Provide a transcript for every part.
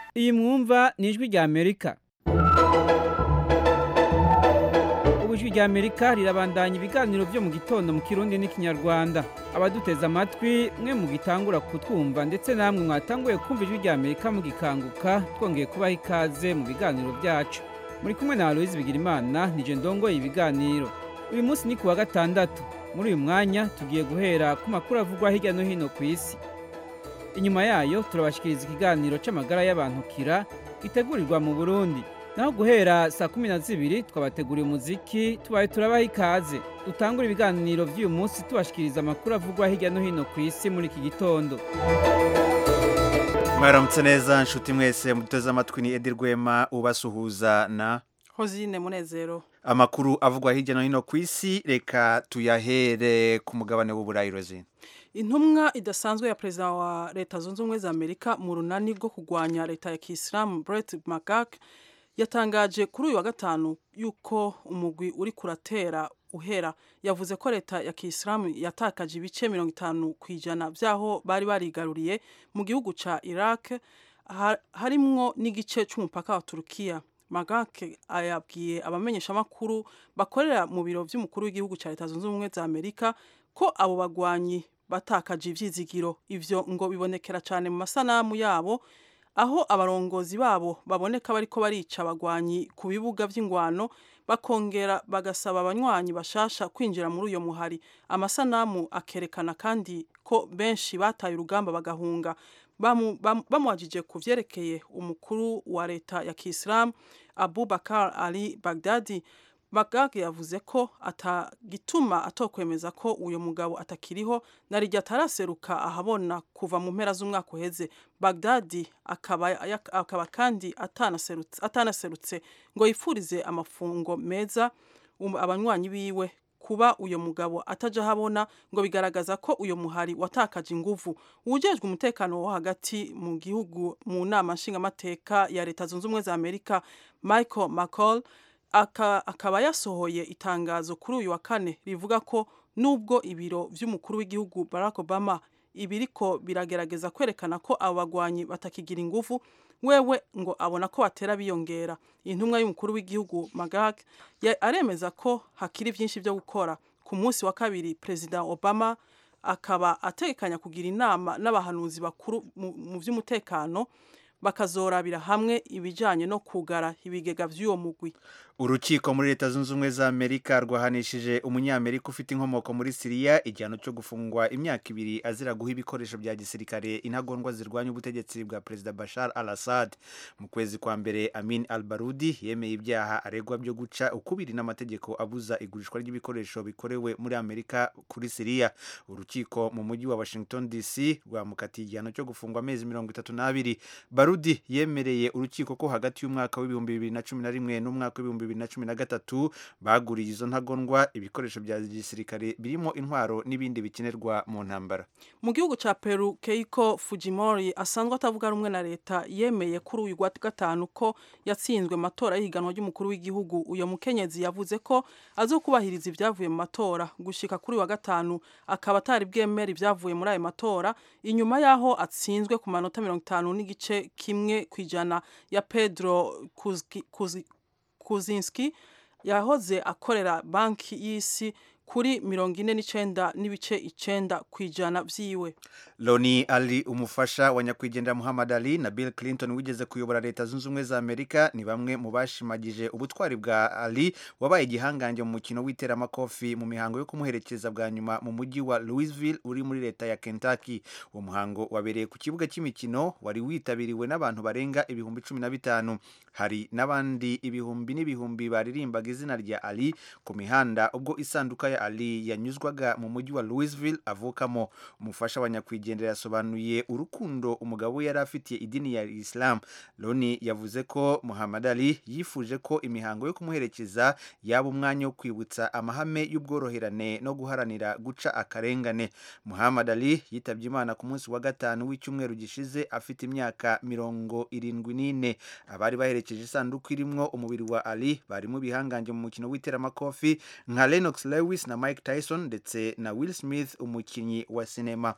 Iyi mwumva ni ijwi rya Amerika. Ijwi rya Amerika rirabandanya ibiganiro byo mu gitondo mu Kirundi n'ikinyarwanda. Abaduteza amatwi mwe mu gitangura kutwumva ndetse namwe mwatanguye kumva ijwi rya Amerika mu gikanguka, twongeye kubaha ikaze mu biganiro byacu. Muri kumwe na Aloise Bigirimana nije ndongoye ibiganiro. Uyu munsi ni kuwa gatandatu. Muri uyu mwanya tugiye guhera ku makuru avugwa hirya no hino ku isi. Inyuma yayo turabashikiriza ikiganiro c'amagara y'abantu kira gitegurirwa mu Burundi. Naho guhera saa 12 twabateguriye umuziki tubaye turabaha ikaze. Dutangura ibiganiro vy'uyu munsi tubashikiriza amakuru avugwa hirya no hino ku isi muri iki gitondo. Mwaramutse neza nshuti mwese muteze amatwi ni Edi Rwema ubasuhuza na Hozine Munezero. Amakuru avugwa hirya no hino ku isi reka tuyahere ku mugabane w'Uburayi Rozine. Intumwa idasanzwe ya President wa Leta Zunze Ubumwe za Amerika mu runani rwo kugwanya leta ya Kisilamu Brett McGurk yatangaje kuri uyu wa gatanu yuko umugwi uri kuratera uhera. Yavuze ko leta ya Kisilamu yatakaje ibice 50% vyaho bari barigaruriye mu gihugu ca Iraq, harimwo n'igice c'umupaka wa Turkiya. McGurk ayabwiye abamenyesha makuru bakorera mu biro vy'umukuru w'igihugu ca Leta Zunze Ubumwe za Amerika ko abo bagwanyi batakaje ivyizigiro. Ivyo ngo bibonekera cyane mu masanamu yabo aho abarongozi babo baboneka bariko barica abagwanyi ku bibuga vy'ingwano, bakongera bagasaba abanywanyi bashasha kwinjira muri uyo muhari. Amasanamu akerekana kandi ko benshi bataye urugamba bagahunga. Bamwajije ku vyerekeye umukuru wa leta ya Kisilamu Abu Bakr al-Baghdadi. McGurk yavuze ko atagituma atokwemeza ko uyo mugabo atakiriho narijya ataraseruka ahabona kuva mu mpera z'umwaka uheze. Baghdadi akaba kandi atanaserutse ngo yifurize amafungo meza abanywanyi biwe. Kuba uyo mugabo ataja habona ngo bigaragaza ko uyo muhari watakaje inguvu. Ujejwe umutekano wo hagati mu gihugu mu nama nshingamateka ya Leta Zunze Ubumwe za Amerika Michael McCall akaba yasohoye itangazo kuri uyu wa kane rivuga ko nubwo ibiro vy'umukuru w'igihugu Barack Obama ibiriko biragerageza kwerekana ko abagwanyi batakigira ingufu, wewe ngo abona ko batera biyongera. Intumwa y'umukuru w'igihugu McGurk aremeza ko hakiri vyinshi byo gukora. Ku munsi wa kabiri President Obama akaba ategekanya kugira inama n'abahanuzi bakuru mu vy'umutekano bakazorabira hamwe ibijanye no kugara ibigega vy'uwo mugwi. Urukiko muri Leta Zunze Ubumwe za Amerika rwahanishije umunyamerika ufite inkomoko muri Syria igihano cyo gufungwa imyaka 2 azira guha ibikoresho bya gisirikare intagondwa zirwanya ubutegetsi bwa President Bashar al-Assad. Mu kwezi kwa mbere Amin al-Barudi yemeye ibyaha aregwa byo guca ukubiri n'amategeko abuza igurishwa ry'ibikoresho bikorewe muri Amerika kuri Syria. Urukiko mu mujyi wa Washington DC rwamukatiye igihano cyo gufungwa amezi 32. Barudi yemereye urukiko ko hagati y'umwaka w'2011 n'umwaka w'2013 baguriye izo ntagondwa ibikoresho bya gisirikare birimo intwaro n'ibindi bikenerwa mu ntambara. Mu gihugu ca Peru, Keiko Fujimori asanzwe atavuga rumwe na leta yemeye kuri uyu wa gatanu ko yatsinzwe matora y'ihiganwa ry'umukuru w'igihugu. Uyo mukenyezi yavuze ko azokubahiriza ibyavuye mu matora. Gushika kuri uyu wa gatanu akaba atari bwemera ibyavuye muri ayo matora inyuma yaho atsinzwe ku manota 50 n'igice kimwe kwijana ya Pedro Kuczynski yahoze akorera banki y'isi kuri 49.9% kwijana vyiwe. Loni Ali umufasha wa nyakwigendera Muhammad Ali na Bill Clinton wigeze kuyobora Leta Zunze Ubumwe za Amerika ni bamwe mu bashimagije ubutwari bwa Ali wabaye igihanganje mu mukino w'iteramakofi mu mihango yo kumuherekeza bwa nyuma mu mujyi wa Louisville uri muri leta ya Kentucky. Uwo muhango wabereye ku kibuga cy'imikino wari witabiriwe n'abantu barenga 15,000. Hari n'abandi ibihumbi n'ibihumbi baririmbaga izina rya Ali ku mihanda ubwo isanduka ya Ali yanyuzwaga mu mujyi wa Louisville avukamo. Umufasha wa nyakwigendera yasobanuye urukundo umugabo yari afitiye idini ya Islam. Loni yavuze ko Muhammad Ali yifuje ko imihango yo kumuherekeza yaba umwanya wo kwibutsa amahame y'ubworoherane no guharanira guca akarengane. Muhammad Ali yitabye Imana ku munsi wa gatanu w'icyumweru gishize afite imyaka 74. Abari baherekeje isanduku irimwo umubiri wa Ali barimo bihanganje mu mukino w'iteramakofi nka Lennox Lewis na Mike Tyson ndetse na Will Smith umukinyi wa sinema.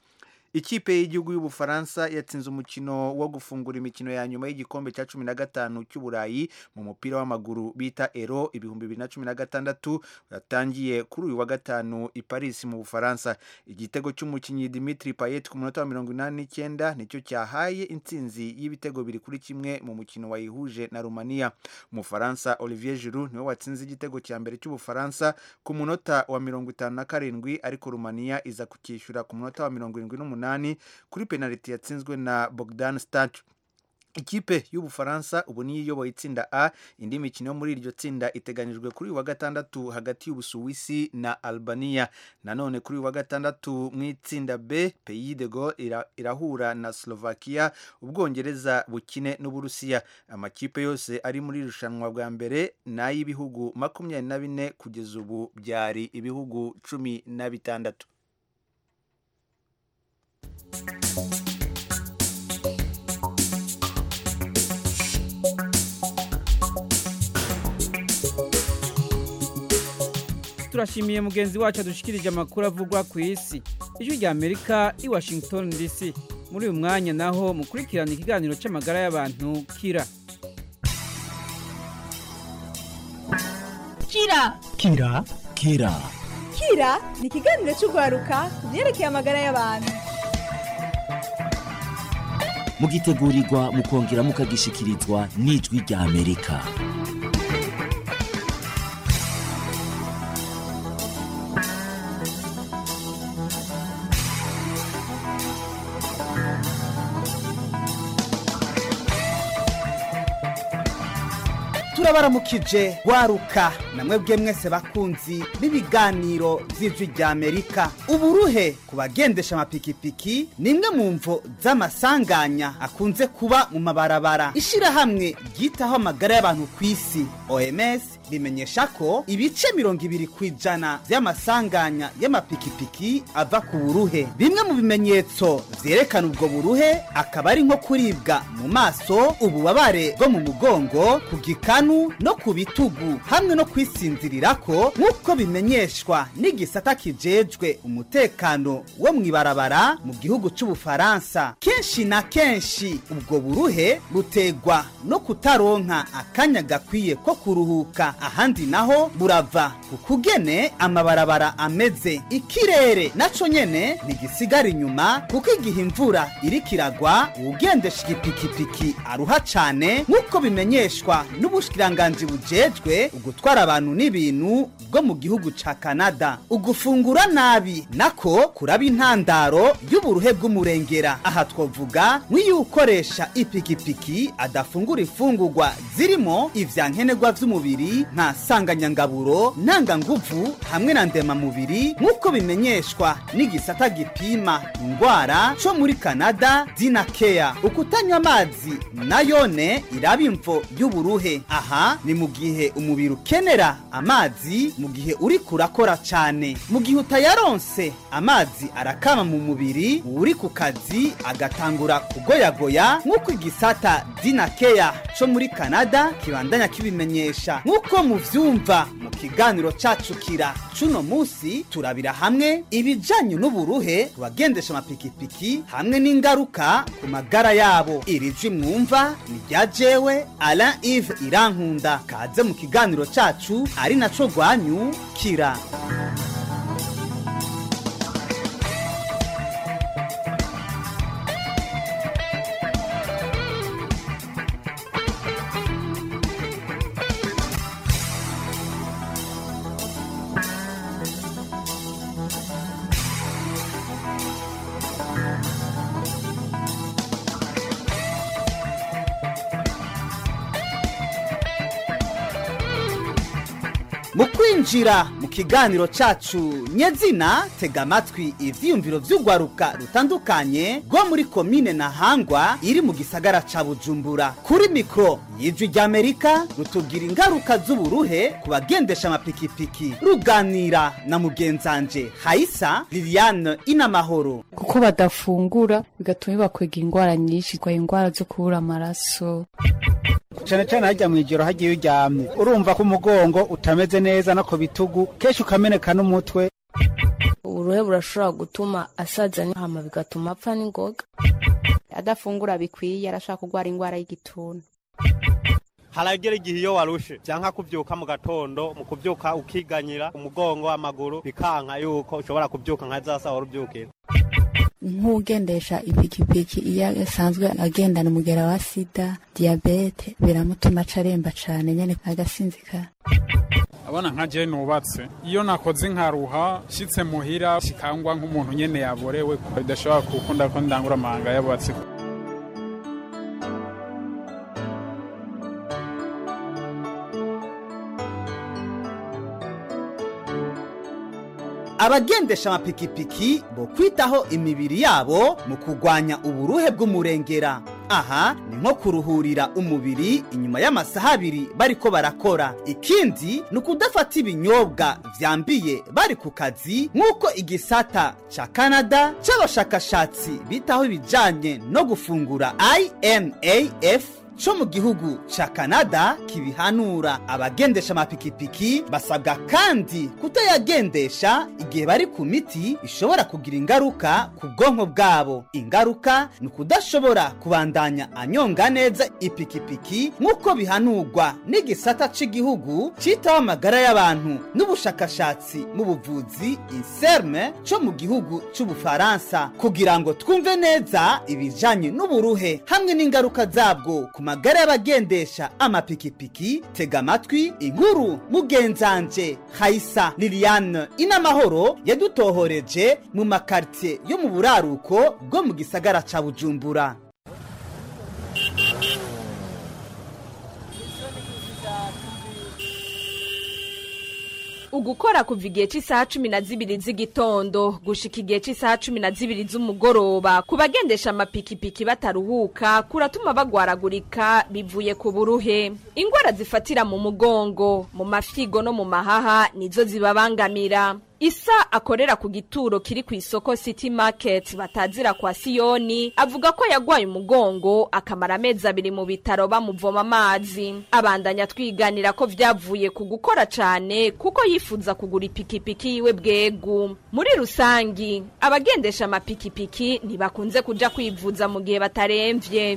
Ikipe y'igihugu y'Ubufaransa yatsinze umukino wo gufungura imikino ya nyuma y'igikombe cya 15 cy'Uburayi mu mupira w'amaguru bita Euro 2016 yatangiye kuri uyu wa gatanu i Paris mu Bufaransa. Igitego cy'umukinnyi Dimitri Payet ku munota wa 89 nicyo cyahaye intsinzi y'ibitego 2-1 mu mukino wayihuje na Romania. Umufaransa Olivier Giroud niwe watsinze igitego cya mbere cy'Ubufaransa ku munota wa 57 ariko Romania iza kukishyura ku munota wa 78 kuri penalty yatsinzwe na Bogdan Stancic. Ikipe y'Ubufaransa ubu niyo iyoboye itsinda A. Indi mikino yo muri iryo tsinda iteganijwe kuri wa gatandatu hagati y'Ubusuwisi na Albania. Nanone kuri wa gatandatu mu itsinda B, Pays de Galles irahura na Slovakia, Ubwongereza bukine n'Uburusiya. Amakipe yose ari muri irushanwa bwa mbere n'ay'ibihugu 24 kugeza ubu byari ibihugu 16. Turashimiye mugenzi wacu adushikirije amakuru avugwa ku isi. Ijwi rya Amerika i Washington DC. Muri uyu mwanya naho mukurikirana ikiganiro cy'amagara y'abantu Kira. Kira ni ikiganiro cy'ugwaruka byerekeye amagara y'abantu. Mugitegurirwa mukongera mukagishikirizwa n'Ijwi rya Amerika. Turabaramukije gwaruka namwebwe mwese bakunzi b'ibiganiro by'Ijwi rya Amerika. Uburuhe kubagendesha amapikipiki nimwe mu mvo z'amasanganya akunze kuba mu mabarabara. Ishirahamwe ryitaho amagara y'abantu ku isi OMS bimenyesha ko ibice 20% by'amasanganya y'amapikipiki ava ku buruhe. Bimwe mu bimenyetso vyerekana ubwo buruhe akaba ari nko kuribwa mu maso, ububabare bwo mu mugongo, ku gikanu no ku bitugu, hamwe no kwisinzirirako nk'uko bimenyeshwa n'igisata kijejwe umutekano wo mwibarabara mu gihugu c'Ubufaransa. Kenshi na kenshi ubwo buruhe butegwa no kutaronka akanya gakwiye ko kuruhuka, ahandi naho burava kukugene amabarabara ameze. Ikirere naco nyene ntigisigara inyuma, kuko igihe imvura irikiragwa ugendesha igipikipiki aruha cane, nk'uko bimenyeshwa n'ubushikiranganji bujejwe ugutwara abantu n'ibintu bwo mu gihugu ca Canada. Ugufungura nabi nako kuraba intandaro y'uburuhe bw'umurengera. Aha twovuga nk'iyukoresha ipikipiki adafungura ifungurwa zirimo ivyankenerwa vy'umubiri nka sanganyangaburo, ntanganguvu hamwe na ndemamubiri, nk'uko bimenyeshwa n'igisata gipima indwara co muri Canada Dinacare. Ukutanywa amazi nayone iraba imvo y'uburuhe. Aha ni mu gihe umubiri ukenera amazi mu gihe uri kurakora cyane. Mu gihe utayaronse amazi arakama mu mubiri, uri ku kazi agatangura kugoyagoya, nk'uko igisata Dinacare co muri Canada kibandanya kibimenyesha. Nk'uko muvyumva mu kiganiro cacu Kira cuno musi, turabira hamwe ibijanye n'uburuhe kubagendesha amapikipiki hamwe n'ingaruka ku magara yabo. Iri jwi mwumva ni rya jewe Alain Yves Irankunda. Kaze mu kiganiro cacu ari naco rwanyu Kira. Mu kwinjira mu kiganiro cacu nyezina, tega amatwi ivyiyumviro vy'ugwaruka rutandukanye rwo muri komine Ntahangwa iri mu gisagara ca Bujumbura. Kuri mikro y'Ijwi rya Amerika rutubwira ingaruka z'uburuhe kubagendesha amapikipiki. Ruganira na mugenzanje Haisa Liliane Inamahoro. Kuko badafungura bigatuma bakwega ingwara nyinshi, kwa ingwara zo kubura amaraso. Cyane cyane hajya mu ijoro hagiye uryamye urumva ko umugongo utameze neza no ku bitugu, kenshi ukameneka n'umutwe. Uruhe uburuhe burashobora gutuma asaza hama bigatuma apfa n'ingoga. Adafungura bikwiye arashaka kugwara ingwara y'igituntu. Haragera igihe iyo warushe cyanka kuvyuka mu gatondo mu kuvyuka ukiganyira umugongo amaguru bikanka yuko ushobora kuvyuka nka zasa waruvyukira. Nk'ugendesha ipikipiki iyo asanzwe agendana umugera wa sida, diabete biramutuma caremba cane nyene agasinzika. Abana nka je nubatse iyo nakoze nkaruha shitse muhira shikangwa nk'umuntu nyene yaborewe bidashobora gukunda ko ndangura amanga yabubatse. Abagendesha amapikipiki bo kwitaho imibiri yabo mu kugwanya uburuhe bw'umurengera. Aha ni nko kuruhurira umubiri inyuma y'amasaha 2 bariko barakora. Ikindi ni ukudafata ibinyobwa vyambiye bari ku kazi, nk'uko igisata ca Canada c'abashakashatsi bitaho ibijanye no gufungura INAF co mu gihugu ca Canada kibihanura. Abagendesha amapikipiki basabwa kandi kutayagendesha igihe bari ku miti ishobora kugira ingaruka ku bwonko bwabo. Ingaruka ni kudashobora kubandanya anyonga neza ipikipiki nk'uko bihanurwa n'igisata c'igihugu citaho amagara y'abantu n'ubushakashatsi mu buvuzi INSERM co mu gihugu c'Ubufaransa, kugira ngo twumve neza ibijanye n'uburuhe hamwe n'ingaruka zabwo ku magara y'abagendesha amapikipiki. Tega amatwi inkuru mugenzanje Haisa Liliane Inamahoro yadutohoreje mu makartie yo mu buraruko bwo mu gisagara ca Bujumbura. Ugukora kuva igihe cy'isaha 12 z'igitondo gushika igihe cy'isaha 12 z'umugoroba ku bagendesha amapikipiki bataruhuka kuratuma bagwaragurika bivuye ku buruhe. Ingwara zifatira mu mugongo, mu mafigo no mu mahaha nizo zibabangamira. Isa akorera ku gituro kiri ku isoko City Market batazira kwa Siyoni avuga ko yagwaye umugongo akamara amezi 2 mu bitaro bamuvoma amazi. Abandanya twiganira ko vyavuye ku gukora cane kuko yifuza kugura ipikipiki yiwe bwegu. Muri rusangi abagendesha amapikipiki ntibakunze kuja kwivuza mu gihe bataremvye.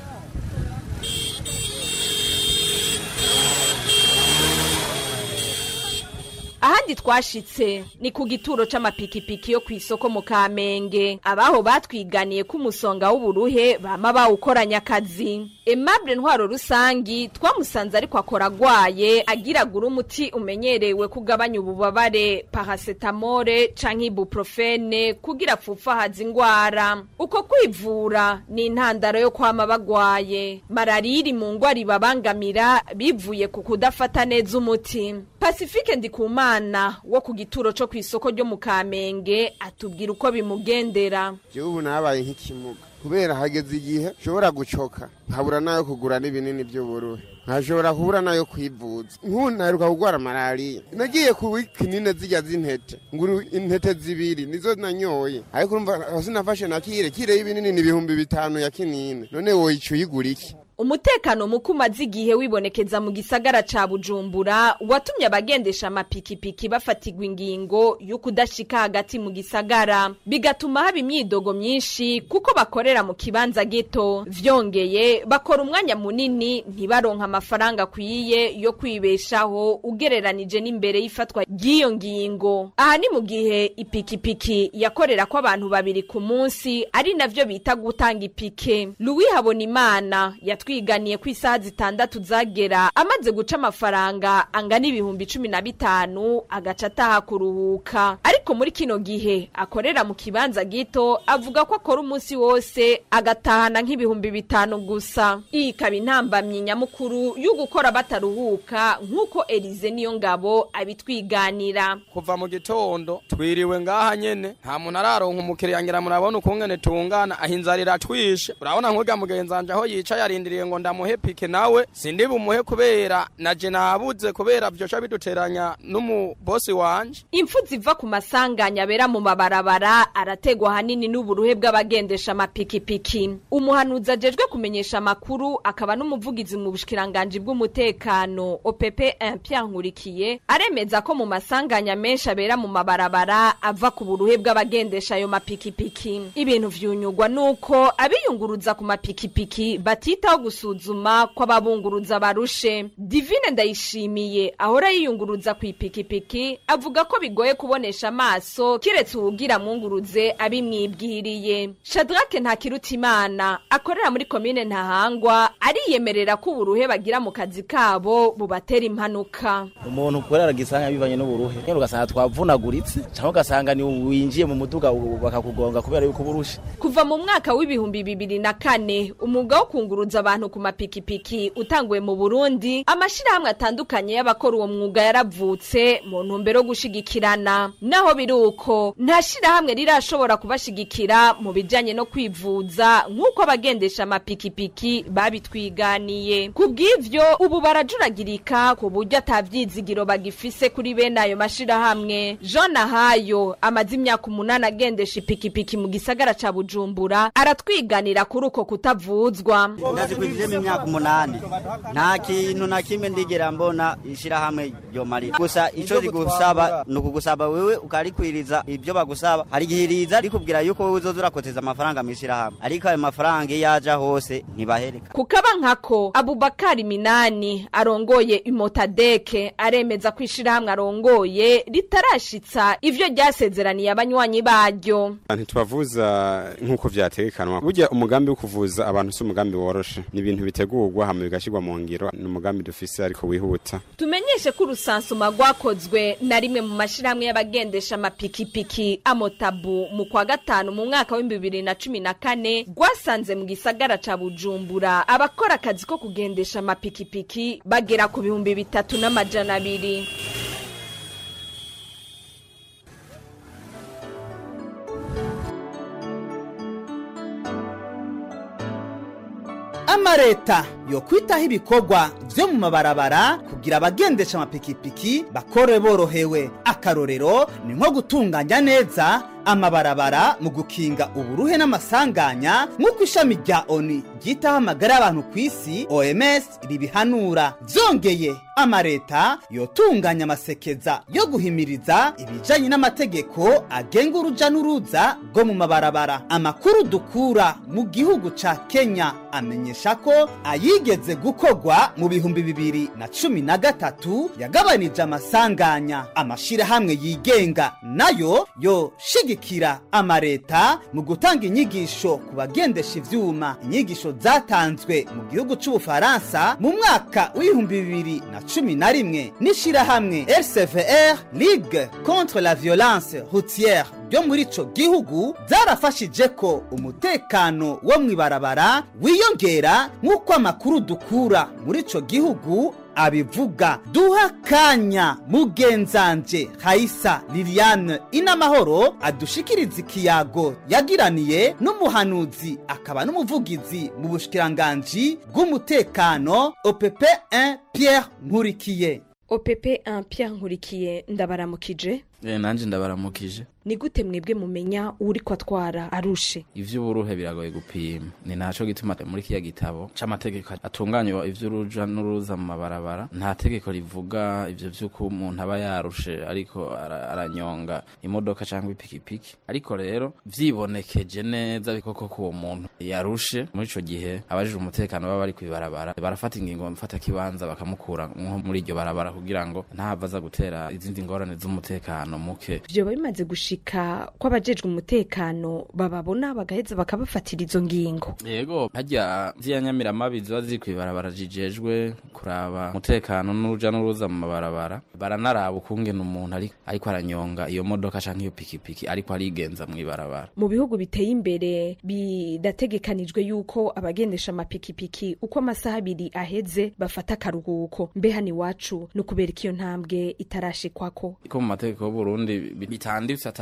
Ahandi twashitse ni ku gituro c'amapikipiki yo kwisoko mu Kamenge. Abaho batwiganiye ku musonga w'uburuhe bama bawukoranya akazi. Aimable Ntwaro Rusangi twamusanze ariko akora gwaye agiragura umuti umenyerewe kugabanya ububabare paracetamol canke ibuprofene kugira fufahaza ingwara. Uko kwivura ni intandaro yo kwama bagwaye. Malaria iri mu ngwara ibabangamira bivuye ku kudafata neza umuti. Pacifique Ndikumana wo ku gituro cyo kwisoko ryo mu Kamenge atubwira uko bimugendera. Ubu nabaye nk'ikimuga kubera hageze igihe shobora gucoka nkabura nayo kugura n'ibinini by'uburuhe, nkashobora kubura nayo kwivuza. Nkuntaruka kugwara malaria, nagiye ku kinini zijya z'intete nguru intete zibiri nizo nanyoye, ariko urumva sinafashe nakire y'ibinini ni 5,000 ya kinini. None woyicu yigura iki? Umutekano mukumazi igihe wibonekeza mu gisagara ca Bujumbura watumye abagendesha amapikipiki bafatigwa ingingo yo kudashika hagati mu gisagara, bigatuma haba imyidogo myinshi kuko bakorera mu kibanza gito. Vyongeye bakora umwanya munini ntibaronka amafaranga kwiye yo kwibeshaho ugereranije n'imbere y'ifatwa ry'iyo ngingo. Aha ni mu gihe ipikipiki yakorera ko abantu 2 ku munsi ari navyo bita gutanga ipike. Louis Habonimana twiganiye ku isaha 6 zagera amaze guca amafaranga angana 15,000 agaca ataha kuruhuka. Ariko muri kino gihe akorera mu kibanza gito avuga ko akora umunsi wose agatahana nk'ibihumbi 5 gusa. Iyi ikaba intambamyi nyamukuru yo gukora bataruhuka nk'uko Elize Niyongabo abitwiganira. Kuva mu gitondo twiriwe ngaha nyene nta muntu araronka umukiriya ngira murabona ukungene tungana ahinzarira twishe. Urabona nk'urya mugenzanje aho yica yarindiriye yambwiye ngo ndamuhe pike nawe sindi bumuhe kubera naje nabuze kubera byosha biduteranya n'umubosi wanje. Impfu ziva ku masanganya abera mu mabarabara arategwa hanini n'uburuhe bw'abagendesha amapikipiki. Umuhanuzi ajejwe kumenyesha amakuru akaba n'umuvugizi mu bushikiranganje bw'umutekano OPP Pierre Nkurikiye aremeza ko mu masanganya menshi abera mu mabarabara ava ku buruhe bw'abagendesha ayo mapikipiki. Ibintu vyunyugwa nuko abiyunguruza ku mapikipiki batitaho gusuzuma ko ababunguruza barushe. Divine Ndayishimiye ahora yiyunguruza ku ipikipiki avuga ko bigoye kubonesha amaso kiretse ubugira mwunguruze abimwibwiriye. Shadrake Ntakirutimana akorera muri komine Ntahangwa ariyemerera ko uburuhe bagira mu kazi kabo bubatera impanuka. Umuntu ukorera gisanga bivanye n'uburuhe rero ugasanga twavunaguritse cyangwa ugasanga ni winjiye mu muduga bakakugonga kubera yuko burushe. Kuva mu mwaka w'ibihumbi 2004 umwuga wo kunguruza abantu ku mapikipiki utanguye mu Burundi, amashirahamwe atandukanye y'abakora uwo mwuga yaravutse mu ntumbero gushigikirana. Naho biruko nta shirahamwe rirashobora kubashigikira mu bijanye no kwivuza nk'uko abagendesha amapikipiki babitwiganiye. Kubw'ivyo ubu barajuragirika ku buryo atavyizigiro bagifise kuri bene ayo mashirahamwe. Jean Nahayo amaze imyaka 8 agendesha ipikipiki mu gisagara ca Bujumbura aratwiganira kuri uko kutavuzwa. Ndazi kwivye imyaka 8 nta kintu na kimwe ndigera mbona ishirahamwe ryo mari gusa ico rigusaba nukugusaba wewe ukarikwiriza ibyo bagusaba hari gihiriza rikubwira yuko wewe uzoza urakoteza amafaranga mishirahamwe ariko ayo mafaranga yaja hose ntibahereka. Kukaba nkako Abubakari Minani arongoye Imotadeke aremeza kwishirahamwe arongoye ritarashitsa ivyo ryasezeraniye abanywanyi baryo. Ntitwavuza nkuko vyategekanwa. Burya umugambi wo kuvuza abantu si umugambi woroshe. Ni ibintu bitegurwa hamwe bigashirwa mu ngiro. Ni umugambi dufise ariko wihuta. Tumenyeshe ko urusansuma rwakozwe na rimwe mu mashirahamwe y'abagendesha amapikipiki Amotabu mu kwa gatanu mu mwaka wa 2014 rwasanze mu gisagara ca Bujumbura abakora akazi ko kugendesha amapikipiki bagera ku 3200. Amareta yo kwitaho ibikorwa vyo mu mabarabara kugira abagendesha amapikipiki bakore borohewe. Akarorero ni nko gutunganya neza amabarabara mu gukinga uburuhe n'amasanganya nk'uko ishami rya ONU ryitaho amagara y'abantu ku isi OMS ribihanura. Vyongeye amareta yotunganya amasekeza yo guhimiriza ibijanye n'amategeko agenga uruja n'uruza rwo mu mabarabara. Amakuru dukura mu gihugu ca Kenya amenyesha ko ayigeze gukorwa mu 2013 yagabanije amasanganya. Amashirahamwe yigenga nayo yo shigikira amareta mu gutanga inyigisho ku bagendesha ivyuma. Inyigisho zatanzwe mu gihugu c'Ubufaransa mu mwaka w'2011 n'ishirahamwe RCVR Ligue contre la violence routière byo muri ico gihugu zarafashije ko umutekano wo mwibarabara wiyongera nk'uko amakuru dukura muri ico gihugu abivuga. Duha kanya mugenzanje Haisa Liliane Inamahoro adushikiriza ikiyago yagiraniye n'umuhanuzi akaba n'umuvugizi mu bushikiranganje bw'umutekano OPP1 Pierre Nkurikiye. OPP1 Pierre Nkurikiye ndabaramukije. Nanje ndabaramukije. Ni gute mwebwe mumenya uri kwatwara arushe? Ivy'uburuhe biragoye gupima. Ni naco gituma muri kiya gitabo c'amategeko atunganywa ivy'uruja n'uruza mu mabarabara nta tegeko rivuga ivyo vy'uko umuntu aba yarushe ariko aranyonga imodoka cyangwa ipikipiki. Ariko rero vyibonekeje neza bikoko ko uwo muntu yarushe muri ico gihe abajije umutekano baba bari kwibarabara barafata ingingo mfata kibanza bakamukura nko muri iryo barabara kugira ngo ntavaza gutera izindi ngorane z'umutekano muke. Vyo bimaze gushika kw'abajejwe umutekano bababona bagaheza bakabafatira izo ngingo. Yego hajya ziyanyamira mabi ziba ziri kwibarabara jijejwe kuraba umutekano n'uruja n'uruza mu mabarabara baranaraba ukungena umuntu ariko aranyonga iyo modoka canke iyo pikipiki ariko arigenza mu ibarabara. Mu bihugu biteye imbere bidategekanijwe yuko abagendesha amapikipiki uko amasaha 2 aheze bafata karuhuko. Mbe hano iwacu no kubera iyo ntambwe itarashikwako. Iko mu mategeko y'u Burundi bitanditse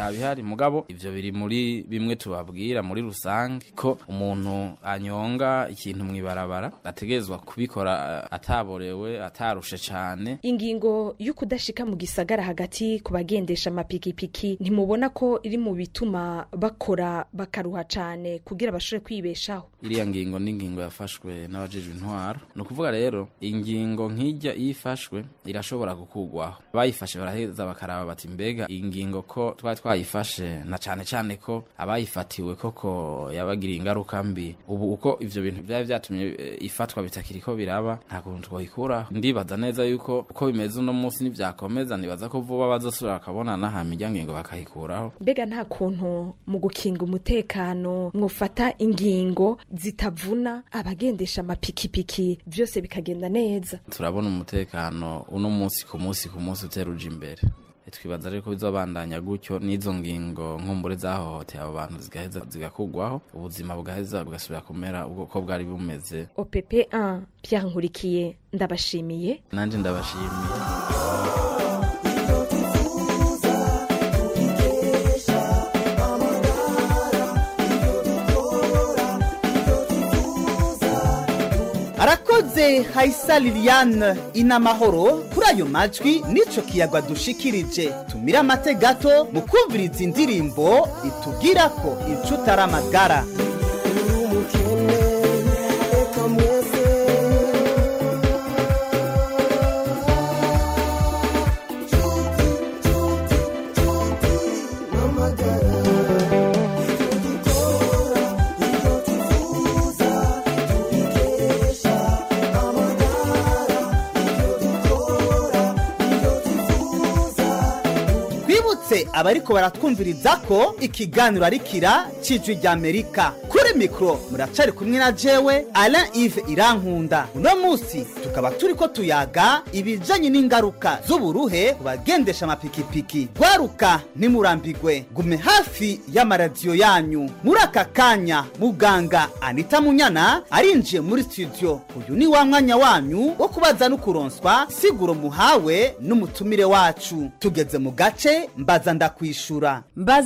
atabihari mugabo ivyo biri muri bimwe tubabwira muri rusange ko umuntu anyonga ikintu mwibarabara ategezwa kubikora ataborewe atarushe cane. Ingingo y'ukudashika mu gisagara hagati ku bagendesha amapikipiki ntimubona ko iri mu bituma bakora bakaruha cane kugira bashobore kwibeshaho? Iriya ngingo ni ingingo yafashwe n'abajejwe intwaro. No kuvuga rero ingingo nk'ijya yifashwe irashobora gukugwaho. Bayifashe baraheza bakaraba bati mbega ingingo ko twayifashe na cane ko abayifatiwe koko yabagiriye ingaruka mbi. Ubu uko ivyo bintu byari byatumye ifatwa bitakiriko biraba nta kuntu twayikura. Ndibaza neza yuko uko bimeze uno munsi nivyakomeza nibaza ko vuba bazosubira bakabonana ha miryango bakayikuraho. Mbega nta kuntu mu gukinga umutekano mwufata ingingo zitavuna abagendesha amapikipiki byose bikagenda neza? Turabona umutekano uno munsi ku munsi uteruje imbere. Twibaza rero ko bizobandanya gutyo n'izo ngingo nkumbure zahohoteye abo bantu zigaheza zigakugwaho ubuzima bugaheza bugasubira kumera ubwo ko bwari bumeze. OPP1 Pierre Nkurikiye ndabashimiye. Nanje ndabashimiye. Arakoze Haisa Liliane Inamahoro kuri ayo majwi nico kiyagwa dushikirije. Tumira amate gato mu kumviriza indirimbo itubwira ko inshuti ari amagara. Abariko baratwumviriza ko ikiganiro arikira cijwi rya Amerika. Kuri mikro muracari kumwe na jewe Alain Yves Irankunda. Uno musi tukaba turiko tuyaga ibijanye n'ingaruka z'uburuhe kubagendesha amapikipiki. Gwaruka nimurambigwe, gume hafi y'amaradiyo yanyu. Muri aka kanya muganga Anita Munyana arinjiye muri studio. Uyu ni wa mwanya wanyu wo kubaza no kuronswa siguro muhawe n'umutumire wacu. Tugeze mu gace mbaza ndakwishura.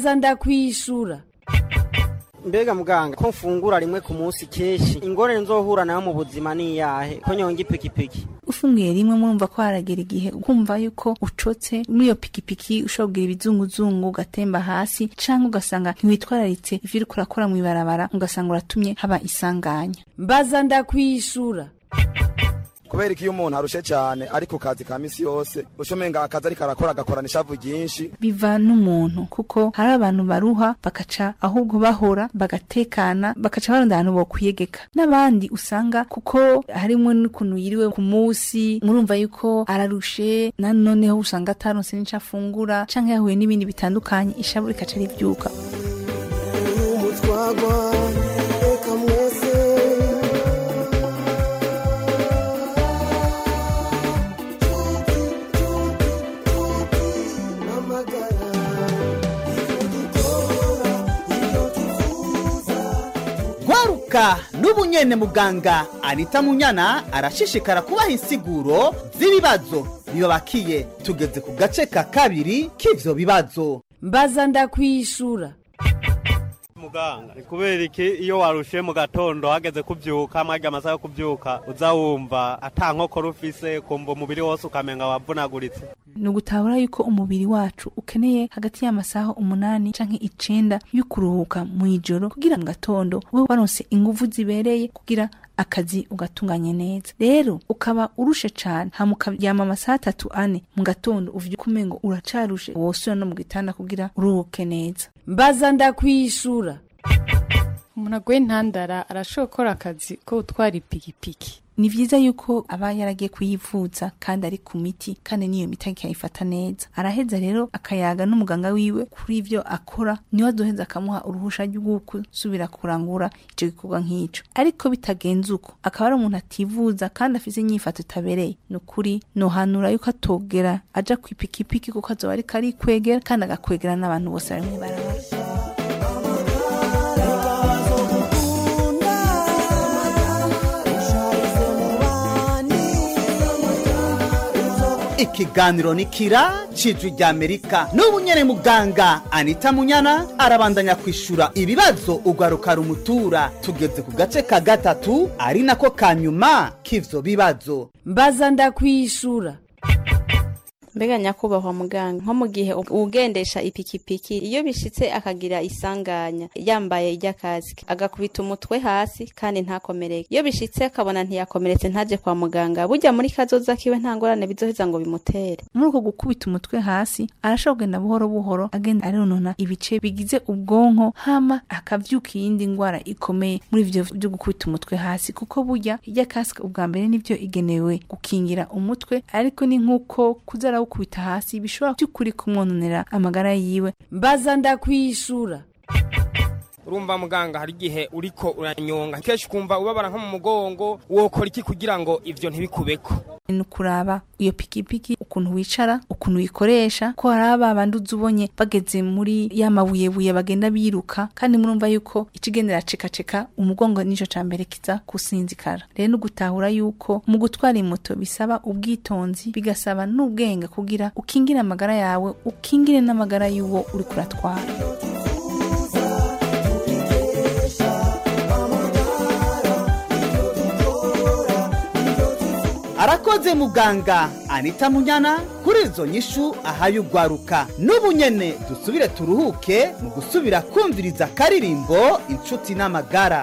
Mbega muganga ko mfungura rimwe ku munsi keshi ingorane nzohura nayo mu buzima ni yahe ko nyonga ipikipiki? Ufunguye rimwe murumva ko haragera igihe ukumva yuko ucotse muri iyo pikipiki ushobogira ibizunguzungu ugatemba hasi canke ugasanga ntiwitwararitse ivyo uriko urakora mu ibarabara ugasanga uratumye haba isanganya. Mbaza ndakwishura. Kubera iki umuntu arushe cyane ariko kazi ka misi yose ushomenga akazi ariko arakora agakorana ishavu ryinshi biva n'umuntu kuko hari abantu baruha bakaca ahubwo bahora bagatekana bakaca barondana abantu bo kuyegeka n'abandi usanga kuko harimo n'ukuntu yiriwe ku munsi murumva yuko ararushe noneho usanga ataronse n'icyo afungura canke yahuye n'ibindi bitandukanye ishavu rikaca rivyuka. N'ubunyene muganga Anita Munyana arashishikara kubaha insiguro z'ibibazo bibabakiye. Tugeze ku gace ka kabiri k'ivyo bibazo. Mbaza ndakwishura. Muganga kubera iki iyo warushe mu gatondo hageze kubyuka mwage amasaha yo kubyuka uzawumva atankoko rufise kumva umubiri wose ukamenga wavunaguritse? Nugutabura yuko umubiri wacu ukeneye hagati y'amasaha 8 canke 9 y'ukuruhuka mu ijoro kugira ngo gatondo ube waronse inguvu zibereye kugira akazi ugatunganye neza. Rero ukaba urushe cyane hamukabyama amasaha 3-4 mu gatondo uvye kumengo uracarushe wosura no mu gitanda kugira uruhuke neza. Mbaza ndakwishura. Umuntu agwe ntandara arashobora akazi ko utwara ipikipiki. Ni vyiza yuko aba yaragiye kuyivuza kandi ari ku miti kandi niyo miti akayifata neza. Araheza rero akayaga n'umuganga wiwe kuri ivyo akora niwe azoheza akamuha uruhusha rw'uko subira kurangura ico gikorwa nk'ico. Ariko bitagenze uko akaba ari umuntu ativuza kandi afise inyifato tabereye nukuri no hanura yuko atogera aja ku ipikipiki kuko azoba ari kari kwegera kandi agakwegera n'abantu bose bari mu barabara. ikiganiro ni kira cijwi rya Amerika. N'ubu nyene muganga Anita Munyana arabandanya kwishura ibibazo ugwaruka rumutura. Tugeze ku gace ka gatatu ari nako kanyuma k'ivyo bibazo. Mbaza ndakwishura. Mbega nyakubahwa muganga, nko mu gihe ugendesha ipikipiki iyo bishitse akagira isanganya yambaye iry'akazi agakubita umutwe hasi kandi ntakomereke, iyo bishitse akabona ntiyakomeretse ntaje kwa muganga, burya muri kazoza kiwe nta ngorane bizoheza ngo bimutere? Muri uko gukubita umutwe hasi arashobora kugenda buhoro buhoro agenda aronona ibice bigize ubwonko, hama akavyuka iyindi ngwara ikomeye muri ivyo byo gukubita umutwe hasi, kuko burya iry'akazi ubwa mbere nivyo igenewe gukingira umutwe, ariko ni nkuko kuzara ukubita hasi bishobora byukuri kumwononera amagara yiwe. Mbaza ndakwishura. Urumva muganga, hari igihe uriko uranyonga kenshi kumva ubabara nko mu mugongo, wokora iki kugira ngo ivyo ntibikubeko? Nukuraba iyo pikipiki ukuntu wicara, ukuntu uyikoresha, ko haraba abandi uzubonye bageze muri ya mabuyebuye bagenda biruka, kandi murumva yuko ikigendera ceka umugongo nico cambere kiza kusinzikara. Rero gutahura yuko mu gutwara imoto bisaba ubwitonzi, bigasaba n'ubwenge kugira ukingire amagara yawe, ukingire n'amagara y'uwo uri kuratwara. Arakoze muganga Anita Munyana kuri izo nyishu ahaye ugwaruka. N'ubu nyene dusubire turuhuke mu gusubira kumviriza karirimbo inshuti n'amagara.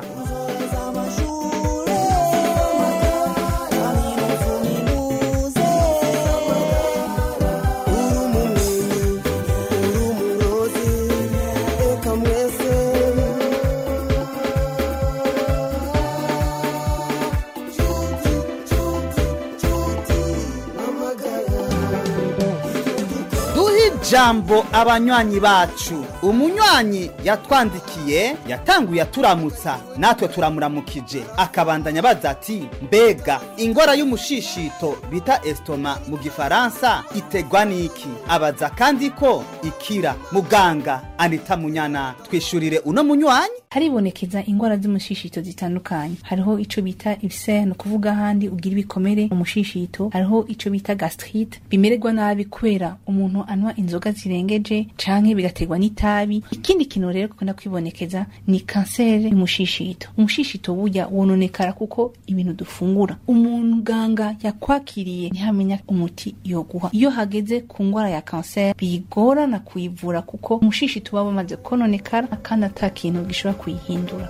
Jambo abanywanyi bacu, umunywanyi yatwandikiye yatanguye turamutsa natwe turamuramukije, akabandanya baza ati mbega ingora y'umushishito bita estoma mu gifaransa itegwa niki? Abaza kandi ko ikira. Muganga Anita Munyana twishurire uno munywanyi. Haribonekeza ingwara z'umushishito zitandukanye. Hariho ico bita ibisere, no kuvuga handi ugira ibikomere umushishito. Hariho ico bita gastrite, bimererwa nabi kubera umuntu anwa inzoga zirengeje canke bigategwa n'itabi. Ikindi kintu rero kukunda kwibonekeza ni kanseri y'umushishito. Umushishito burya wononekara kuko ibintu dufungura. Umuganga yakwakiriye ntihamenya umuti yoguha. Iyo hageze ku ngwara ya kanseri bigorana kuyivura kuko umushishito waba umaze kononekara kandi ata kintu gishobora kuyihindura.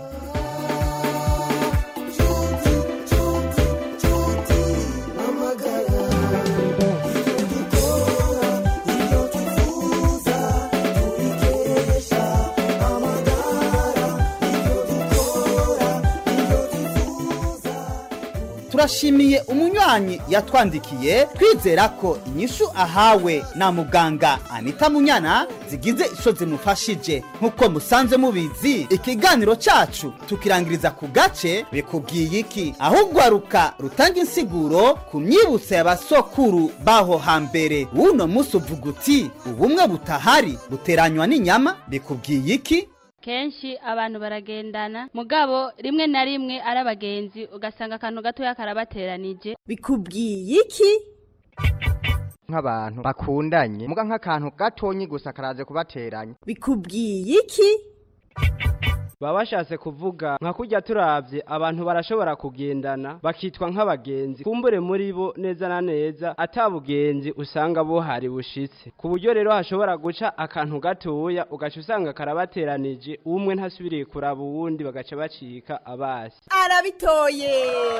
Turashimiye umunywanyi yatwandikiye, twizera ko inyishu ahawe na muganga Anita Munyana zigize ico zimufashije. Nkuko musanze mubizi, ikiganiro cacu tukirangiriza ku gace bikubwiye iki, ahubwo aruka rutanga insiguro ku myibutso y'abasokuru baho hambere. Uno musi uvuga uti ubumwe butahari buteranywa n'inyama, bikubwiye iki? Kenshi abantu baragendana mugabo rimwe na rimwe ari abagenzi ugasanga akantu gatoya karabateranije. Bikubwiye iki? Nk'abantu bakundanye muga nk'akantu gatonyi gusa karaze kubateranya. Bikubwiye iki? Babashatse kuvuga nka kujya turavye abantu barashobora kugendana bakitwa nk'abagenzi, kumbure muri bo neza na neza atabugenzi usanga bo hari bushitse, ku buryo rero hashobora guca akantu gatoya ugaca usanga karabateranije, umwe ntasubiriye kuraba uwundi bagaca bacika abasi. Arabitoye.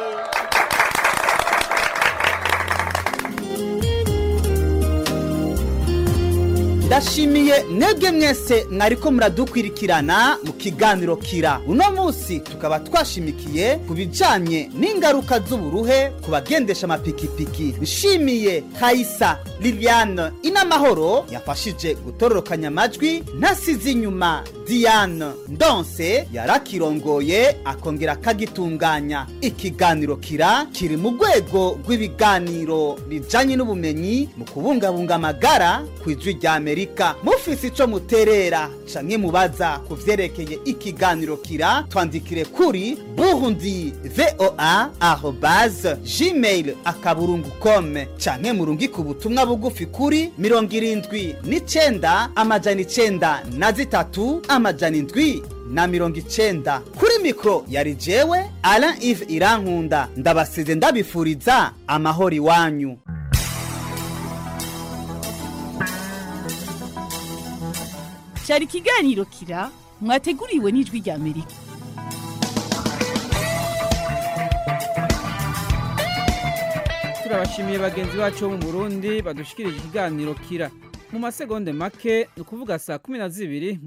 Ndashimiye mwebwe mwese mwariko muradukwirikirana mu kiganiro kira. Uno musi tukaba twashimikiye kubijanye n'ingaruka z'uburuhe ku bagendesha amapikipiki. Bishimiye Kaisa Liliane Inamahoro yafashije gutororokanya amajwi, ntasize inyuma Diane Ndonse yarakirongoye akongera akagitunganya. Ikiganiro kira kiri mu rwego rw'ibiganiro bijanye n'ubumenyi mu kubungabunga amagara kw'ijwi rya Amerika. Mufise ico muterera canke mubaza kuvyerekeye ikiganiro kira, twandikire kuri burundivoa@gmail.com canke murungike ubutumwa bugufi kuri 79 kuri mikro yari jewe Alain Yves Irankunda. Ndabasize ndabifuriza amahoro iwanyu. Cyari ikiganiro kira mwateguriwe n'ijwi rya Amerika. Turabashimiye bagenzi bacu bo mu Burundi badushikirije ikiganiro kira. Mu masegonde make ni ukuvuga saa 12